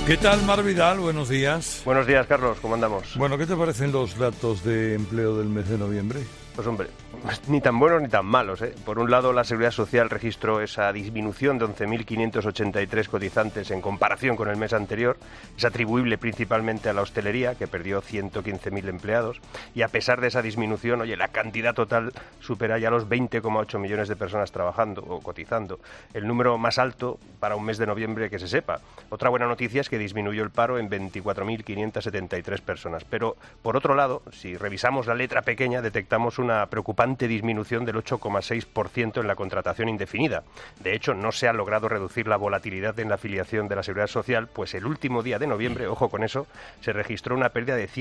¿Qué tal, Mar Vidal? Buenos días. Buenos días, Carlos. ¿Cómo andamos? Bueno, ¿qué te parecen los datos de empleo del mes de noviembre? Pues hombre, ni tan buenos ni tan malos, ¿eh? Por un lado, la Seguridad Social registró esa disminución de 11.583 cotizantes en comparación con el mes anterior. Es atribuible principalmente a la hostelería, que perdió 115.000 empleados. Y a pesar de esa disminución, oye, la cantidad total supera ya los 20,8 millones de personas trabajando o cotizando. El número más alto para un mes de noviembre que se sepa. Otra buena noticia es que disminuyó el paro en 24.573 personas. Pero, por otro lado, si revisamos la letra pequeña, detectamos una preocupante disminución del 8,6% en la contratación indefinida. De hecho, no se ha logrado reducir la volatilidad en la afiliación de la Seguridad Social, pues el último día de noviembre, ojo con eso, se registró una pérdida de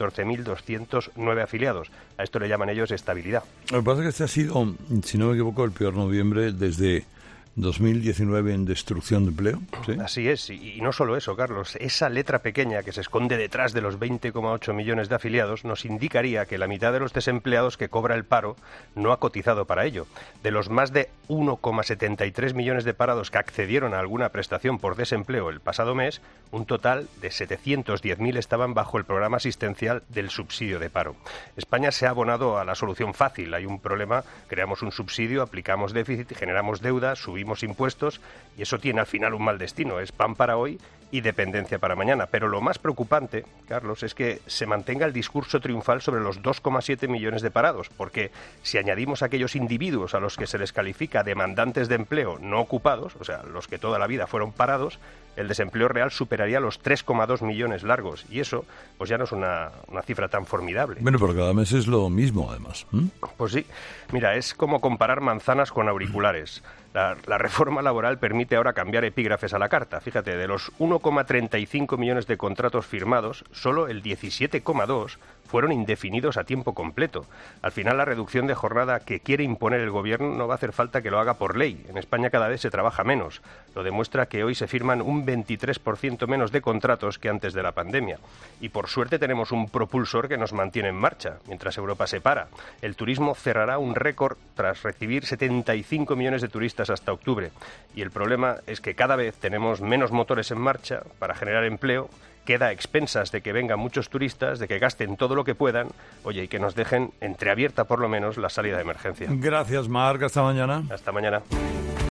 114.209 afiliados. A esto le llaman ellos estabilidad. Lo que pasa es que este ha sido, si no me equivoco, el peor noviembre desde 2019 en destrucción de empleo. ¿Sí? Así es, y no solo eso, Carlos. Esa letra pequeña que se esconde detrás de los 20,8 millones de afiliados nos indicaría que la mitad de los desempleados que cobra el paro no ha cotizado para ello. De los más de 1,73 millones de parados que accedieron a alguna prestación por desempleo el pasado mes, un total de 710.000 estaban bajo el programa asistencial del subsidio de paro. España se ha abonado a la solución fácil. Hay un problema, creamos un subsidio, aplicamos déficit, generamos deuda, subimos impuestos y eso tiene al final un mal destino. Es pan para hoy y dependencia para mañana. Pero lo más preocupante, Carlos, es que se mantenga el discurso triunfal sobre los 2,7 millones de parados, porque si añadimos a aquellos individuos a los que se les califica demandantes de empleo no ocupados, o sea, los que toda la vida fueron parados, el desempleo real superaría los 3,2 millones largos. Y eso, pues ya no es una cifra tan formidable. Bueno, pero cada mes es lo mismo, además. Pues sí. Mira, es como comparar manzanas con auriculares. La reforma laboral permite ahora cambiar epígrafes a la carta. Fíjate, de los 1,35 millones de contratos firmados, solo el 17,2 fueron indefinidos a tiempo completo. Al final, la reducción de jornada que quiere imponer el gobierno no va a hacer falta que lo haga por ley. En España cada vez se trabaja menos. Lo demuestra que hoy se firman un 23% menos de contratos que antes de la pandemia. Y por suerte tenemos un propulsor que nos mantiene en marcha, mientras Europa se para. El turismo cerrará un récord tras recibir 75 millones de turistas hasta octubre. Y el problema es que cada vez tenemos menos motores en marcha para generar empleo, queda a expensas de que vengan muchos turistas, de que gasten todo lo que puedan, oye, y que nos dejen entreabierta por lo menos la salida de emergencia. Gracias, Marc. Hasta mañana. Hasta mañana.